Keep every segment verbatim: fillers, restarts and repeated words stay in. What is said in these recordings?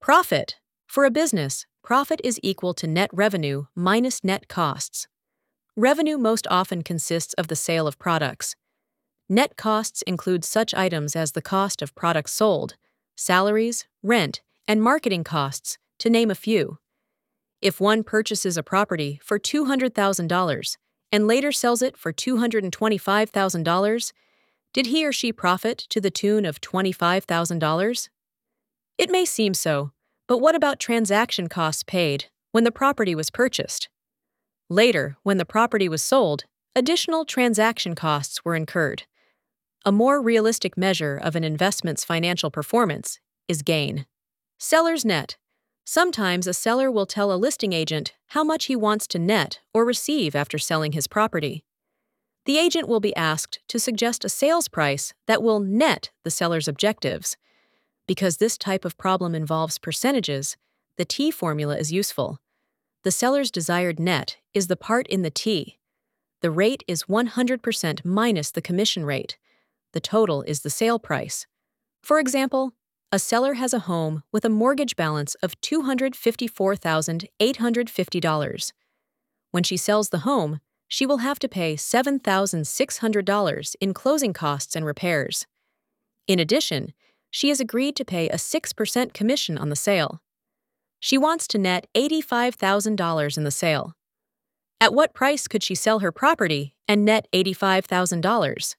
Profit. For a business, profit is equal to net revenue minus net costs. Revenue most often consists of the sale of products. Net costs include such items as the cost of products sold, salaries, rent, and marketing costs, to name a few. If one purchases a property for two hundred thousand dollars and later sells it for two hundred twenty-five thousand dollars, did he or she profit to the tune of twenty-five thousand dollars? It may seem so, but what about transaction costs paid when the property was purchased? Later, when the property was sold, additional transaction costs were incurred. A more realistic measure of an investment's financial performance is gain. Seller's net. Sometimes a seller will tell a listing agent how much he wants to net or receive after selling his property. The agent will be asked to suggest a sales price that will net the seller's objectives. Because this type of problem involves percentages, the T formula is useful. The seller's desired net is the part in the T. The rate is one hundred percent minus the commission rate. The total is the sale price. For example, a seller has a home with a mortgage balance of two hundred fifty-four thousand eight hundred fifty dollars. When she sells the home, she will have to pay seven thousand six hundred dollars in closing costs and repairs. In addition, she has agreed to pay a six percent commission on the sale. She wants to net eighty-five thousand dollars in the sale. At what price could she sell her property and net eighty-five thousand dollars?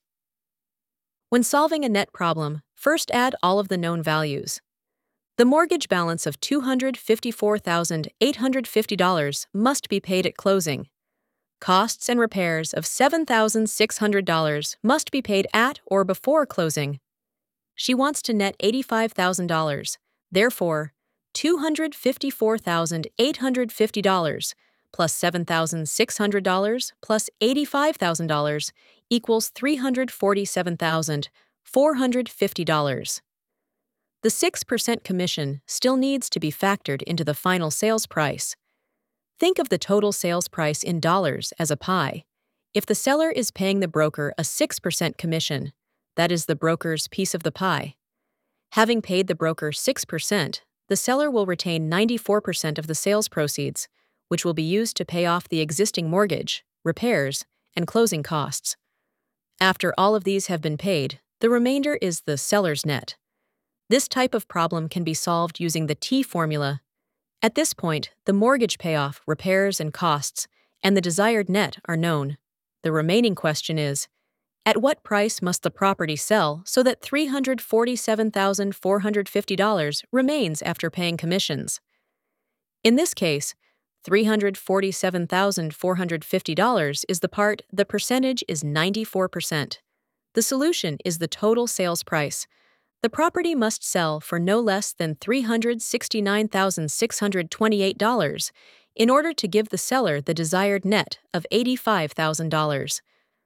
When solving a net problem, first add all of the known values. The mortgage balance of two hundred fifty-four thousand eight hundred fifty dollars must be paid at closing. Costs and repairs of seven thousand six hundred dollars must be paid at or before closing. She wants to net eighty-five thousand dollars, therefore, two hundred fifty-four thousand eight hundred fifty dollars plus seven thousand six hundred dollars plus eighty-five thousand dollars equals three hundred forty-seven thousand four hundred fifty dollars. The six percent commission still needs to be factored into the final sales price. Think of the total sales price in dollars as a pie. If the seller is paying the broker a six percent commission, that is the broker's piece of the pie. Having paid the broker six percent, the seller will retain ninety-four percent of the sales proceeds, which will be used to pay off the existing mortgage, repairs, and closing costs. After all of these have been paid, the remainder is the seller's net. This type of problem can be solved using the T formula. At this point, the mortgage payoff, repairs, and costs, and the desired net are known. The remaining question is, at what price must the property sell so that three hundred forty-seven thousand four hundred fifty dollars remains after paying commissions? In this case, three hundred forty-seven thousand four hundred fifty dollars is the part the percentage is ninety-four percent. The solution is the total sales price. The property must sell for no less than three hundred sixty-nine thousand six hundred twenty-eight dollars in order to give the seller the desired net of eighty-five thousand dollars.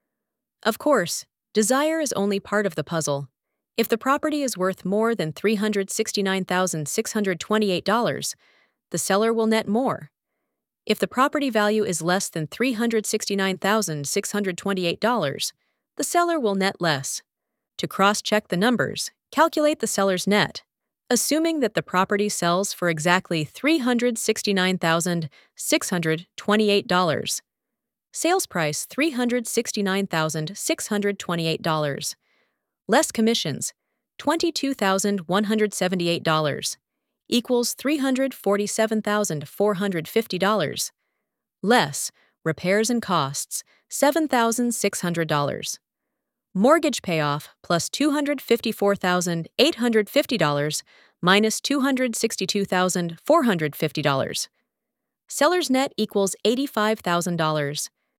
Of course, desire is only part of the puzzle. If the property is worth more than three hundred sixty-nine thousand six hundred twenty-eight dollars, the seller will net more. If the property value is less than three hundred sixty-nine thousand six hundred twenty-eight dollars, the seller will net less. To cross-check the numbers, calculate the seller's net, assuming that the property sells for exactly three hundred sixty-nine thousand six hundred twenty-eight dollars. Sales price three hundred sixty-nine thousand six hundred twenty-eight dollars. Less commissions, twenty-two thousand one hundred seventy-eight dollars, equals three hundred forty-seven thousand four hundred fifty dollars. Less repairs and costs, seven thousand six hundred dollars. Mortgage payoff plus two hundred fifty-four thousand eight hundred fifty dollars minus two hundred sixty-two thousand four hundred fifty dollars. Seller's net equals eighty-five thousand dollars.